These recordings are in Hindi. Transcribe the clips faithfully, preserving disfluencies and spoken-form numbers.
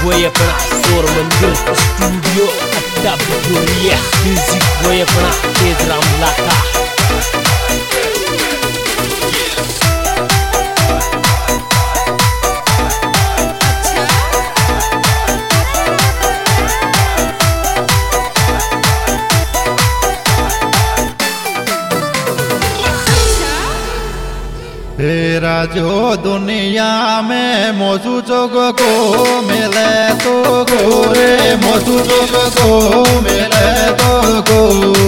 बॉय अपना शोर मंदिर स्टूडियो अड्डा बिजोरिया, म्यूजिक बॉय अपना तेज राम लाटा। तेरा जो दुनिया में मौजू जोग को मिले तो गोरे, मौजू जोग को मिले तो गो।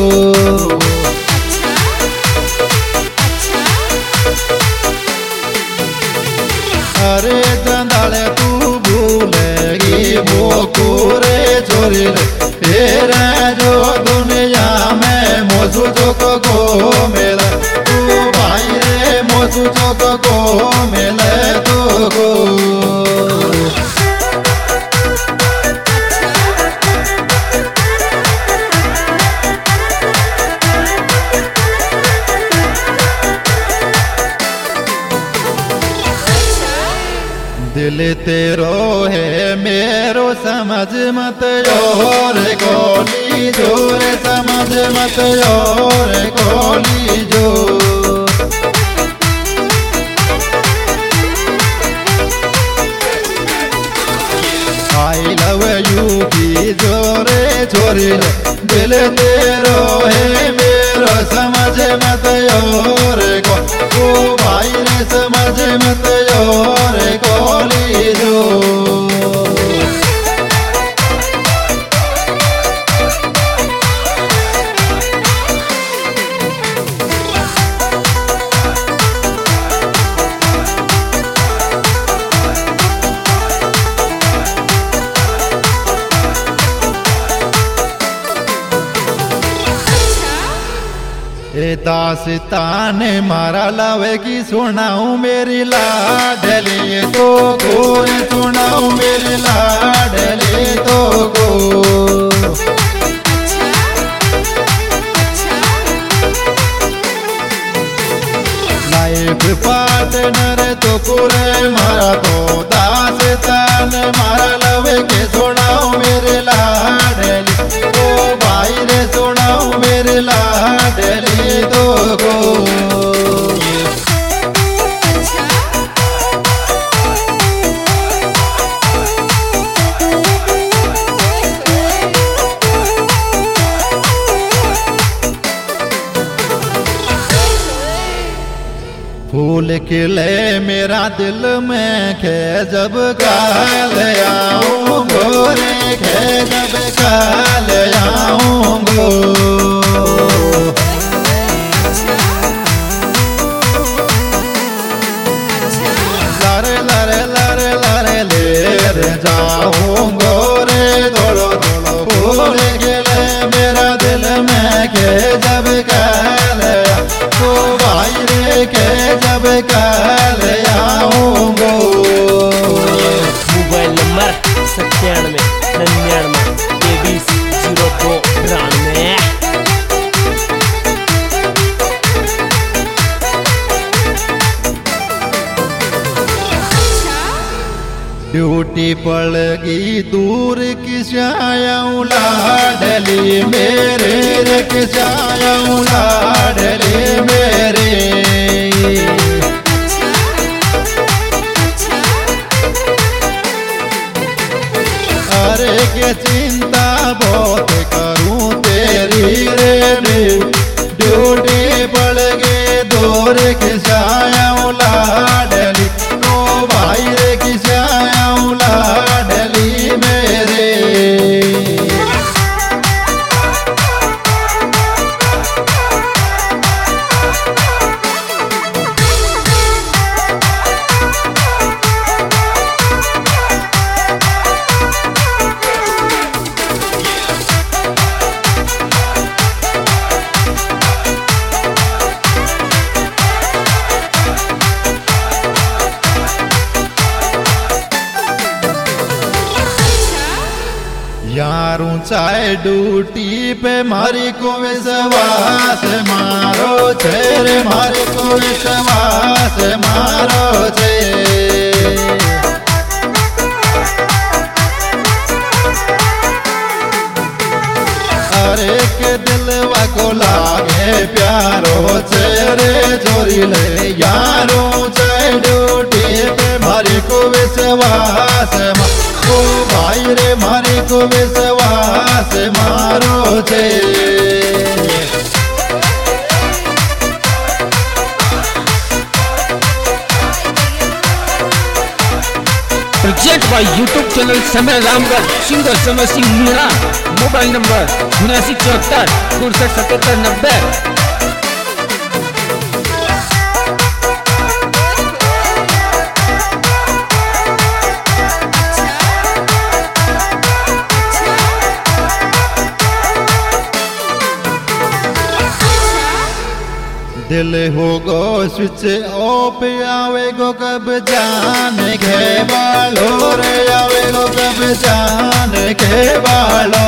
अरे जंदाले तू भूलेगी वो कोरे चोरी रे। तेरा जो दुनिया में मौजू जोग को मिले तू भाई रे, मौजू जोग को मिले तो गो। दिल तेरो है मेरो समझ मत और गोली जोर, समझ मत और गोली जो। आई लव यू की जोरे छोरी, दिल तेरो है मेरो समझ मत और को। ओ भाई ने समझ मत और गोली जो। ए दास्तान मारा लावे की सुनाऊं मेरी लाडली तो गो, सुनाऊं मेरी लाडली तो गो। लाइफ पार्टनर तो पूरे मारा तो दास्तान मारा लावे के सुनाऊं मेरी लाडली ओ भाई रे, सुनाऊं मेरी लाडली तो गो। फूल खिले मेरा दिल में खे जब काल आऊं गोरे, खे जब काल आऊं गो। लारे लारे लारे लारे ले जाऊं गोरे, दौड़ो दौड़ो फूल खिले मेरा दिल में खे जब काल तो भाई रे, के जब काल आऊंगो। मोबाइल नंबर सत्तानवे निन्यानवे तेईस जीरो दो तिरानवे। ड्यूटी पड़गी दूर किसाऊं लाडली मेरे रे, किसाऊं लाडली मेरे। अरे के चिंता बहुत करूं तेरी रे, ड्यूटी पड़गे दूर किसाऊं लाडली तो भाई रे, किसाऊं लाडली मेरे। यार ऊंचाई ड्यूटी पे मारी को विश्वास मारो छे रे, मारी को विश्वास मारो छे। जीवा को लागे प्यारो चेरे जोरी ले यारो ड्यूटी पे मारी को विश्वास ओ भाई रे मारी को विश्वास मारो छे। प्रोजेक्ट बाय यूट्यूब चैनल समय रामगढ़ सिंगर समय सिंह मीणा। मोबाइल नंबर उनासी चौहत्तर उनसठ सतहत्तर नब्बे। दिल हो गो स्विच ऑफ आवे गो कब जाने के बालो रे आवे गो कब जाने के बालो।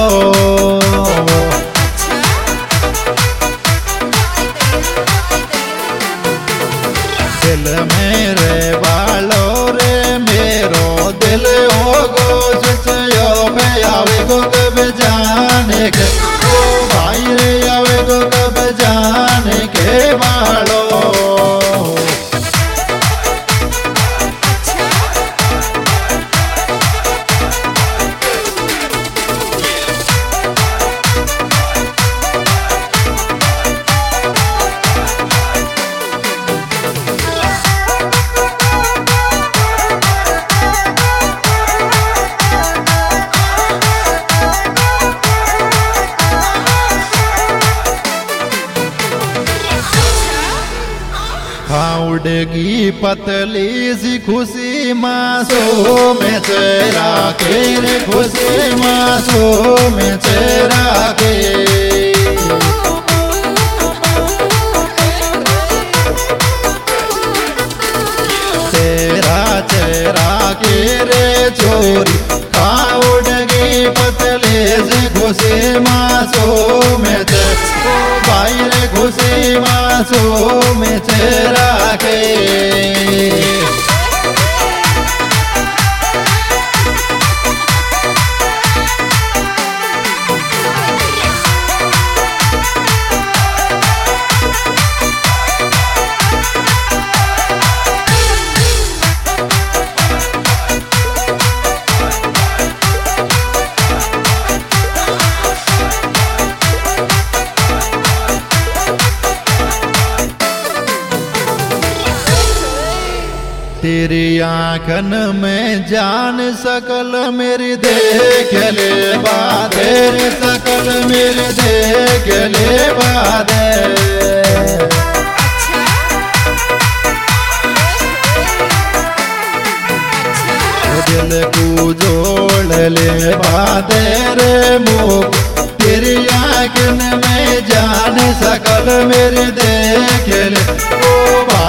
दिल मेरे बालो रे मेरो दिल हो गो स्विच ऑफ आवे गो कब जाने के ओ भाई रे आवे गो कब जाने के बालो। उड़ेगी पतली सी खुशी मासो में चेहरा के रे खुशी मासो में चेहरा के। तेरा चेहरा के रे चोरी उड़ेगी पतली सी खुशी मासो में चेहरा भाई रे खुशी मासो में चेहरा के। तेरी आँखन में जान सकल मेरी देख ले बात तेरे सकल मेरी देख ले बात। दिल को जोड़ ले बात रे मुख तेरी आँखन में जान सकल मेरी देख ले ओ